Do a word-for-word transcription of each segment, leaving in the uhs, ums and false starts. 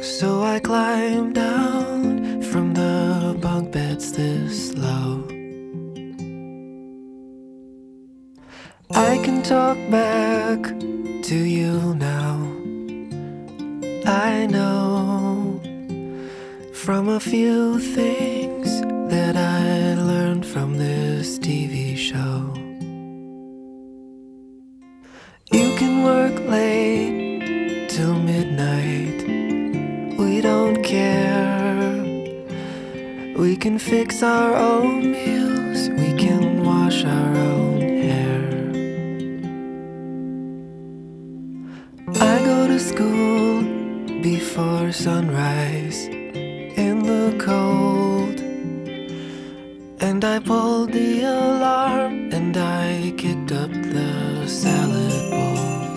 So I climbed down from the bunk beds this low. I can talk back to you now. I know from a few things that I learned from this T V show. You can work late till midnight, we don't care. We can fix our own meals, we can wash our own hair. I go to school before sunrise in the cold, and I pulled the alarm and I kicked up the salad bowls.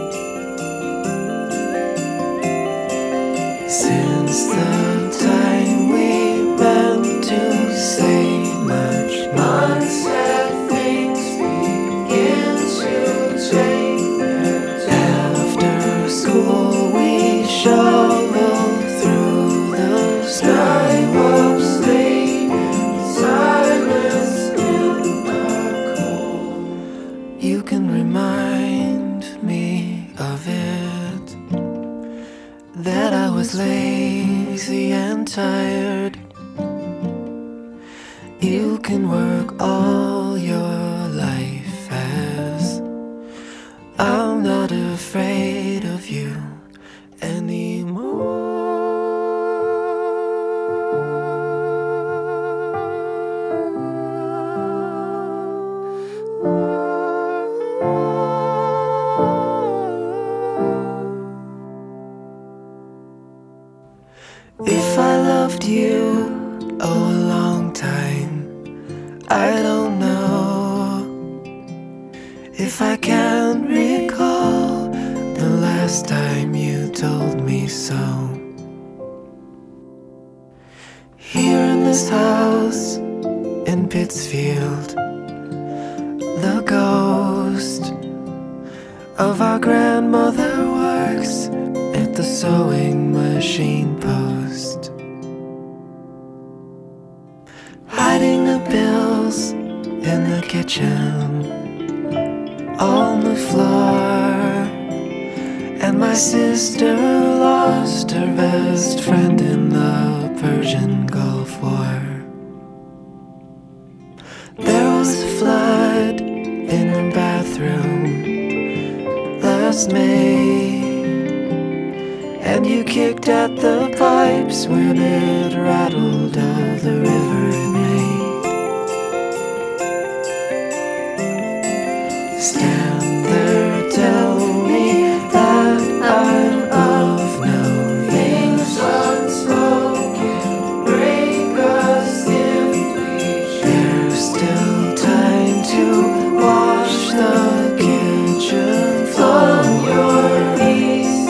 Since the time we meant to say much, unsaid things begin to change. After school we shovel through the skywalk, sleep in silence in the cold. You can remind me of it, that I was lazy and tired. You can work all your life as I'm not afraid of you anymore. If I loved you, oh, a long time, I don't know. If I can't recall the last time you told me so. Here in this house in Pittsfield, the ghost of our grandmother works at the sewing machine post, hiding the bills in the kitchen on the floor. And my sister lost her best friend in the Persian Gulf War. There was a flood in her bathroom last May, and you kicked at the pipes when it rattled all the river it made. Stand there, tell me that I'm of no things unspoken, break us if we should. There's still time to wash the kitchen floor. Your knees,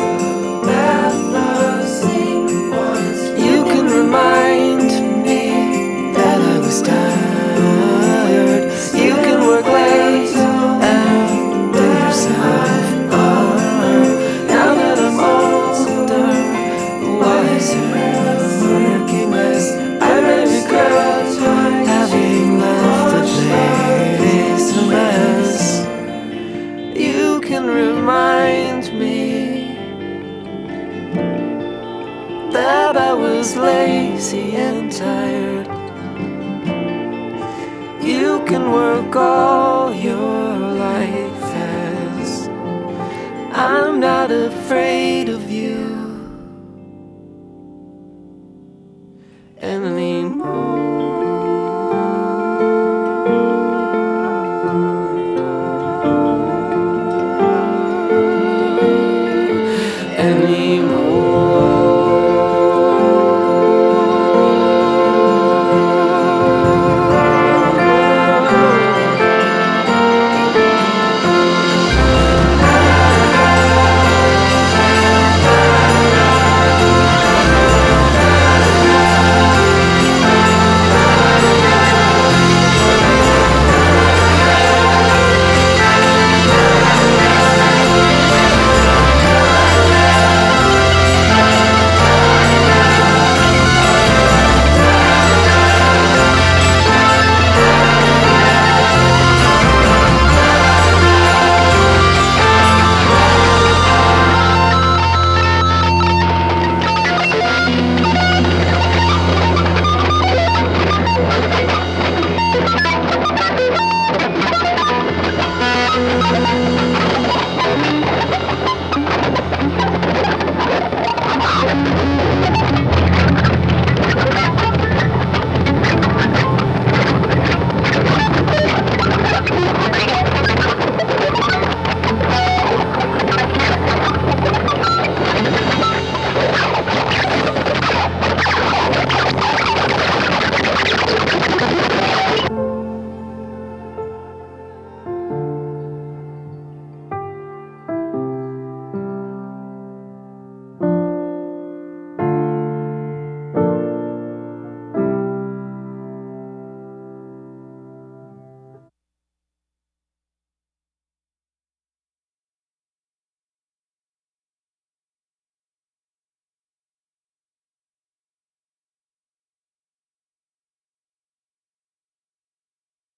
you can remind me that I was tired. You can work late and do yourself harm. Now that I'm older, wiser, working less, I may regret having left the place a mess. You can remind me that I was lazy and tired. You can work all your life as I'm not afraid of you. And